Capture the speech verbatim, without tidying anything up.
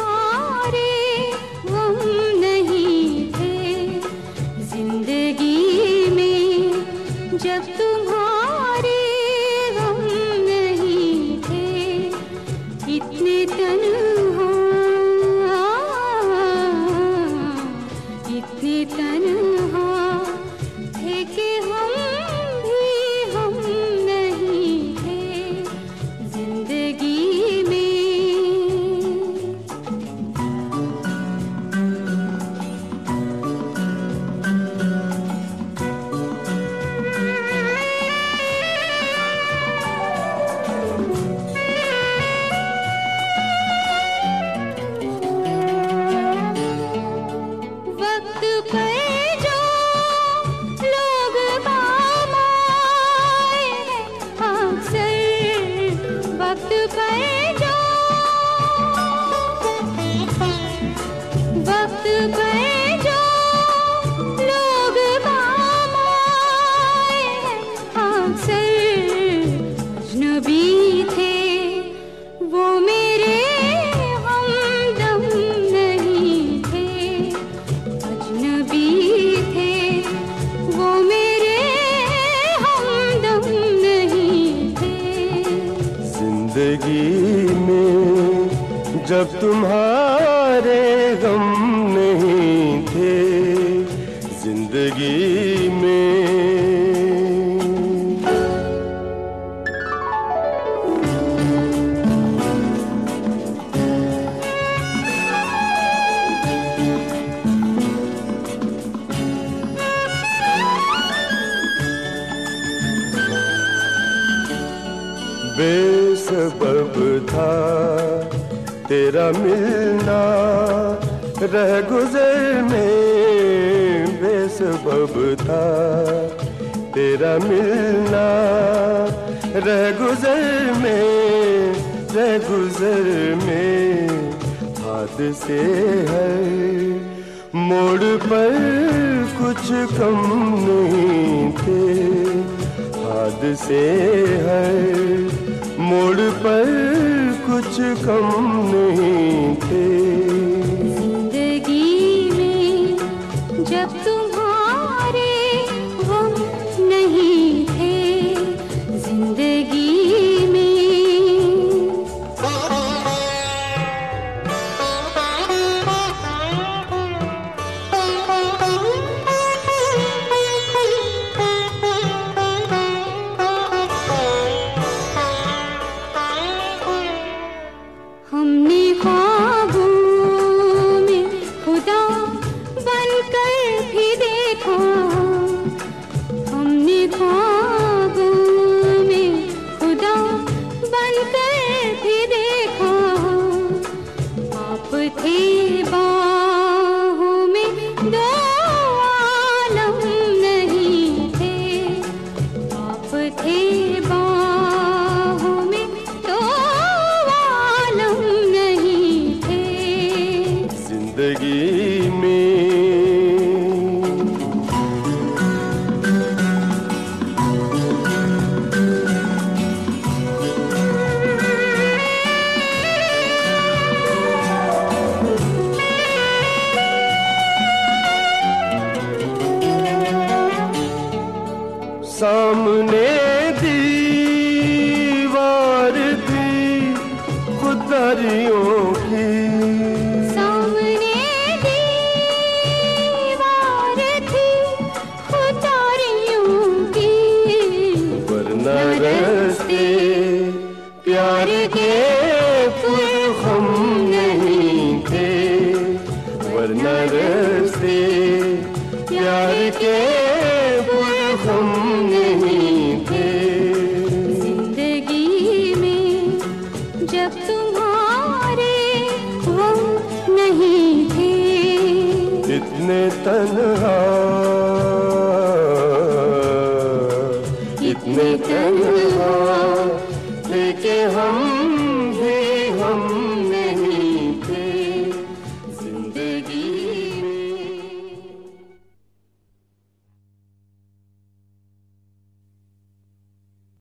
तुम्हारे गम नहीं थे जिंदगी में, जब तुम्हारे गम नहीं थे, इतने तन्हा इतने तन्हा थे कि हम भी हम नहीं थे जिंदगी में। वक्त पर जो लोग काम आए हैं अक्सर, वक्त पर जो वक्त पर जो लोग काम आए हैं अक्सर, अजनबी थे वो मेरे हमदम नहीं थे, अजनबी थे वो मेरे हमदम नहीं थे जिंदगी में, जब तुम्हारे गम नहीं थे जिंदगी में। बेसबब था तेरा मिलना रह गुजर में, बेसबब था तेरा मिलना रह गुजर में, रह गुजर में। हादसे है मोड़ पर कुछ कम नहीं थे, हादसे है मोड़ पर कुछ कम नहीं थे जिंदगी में, जब तुम्हारे गम नहीं थे जिंदगी में। हमने ख्वाबों में खुदा बनकर भी देखा, हमने ख्वाबों में खुदा बनकर भी देखा, आप थे बाहों में दो आलम नहीं थे, आप थे बाहों में दो आलम नहीं थे जिंदगी में। सामने दीवार थी खुदारियों की, सामने दीवार थी खुदारियों की, वरना रास्ते प्यार के पुरखम नहीं थे, वरना रास्ते प्यार के पुरखम नहीं थे जिंदगी में, जब तुम्हारे गम नहीं थे इतने तन्हा इतने तन्हा थे कि हम भी हम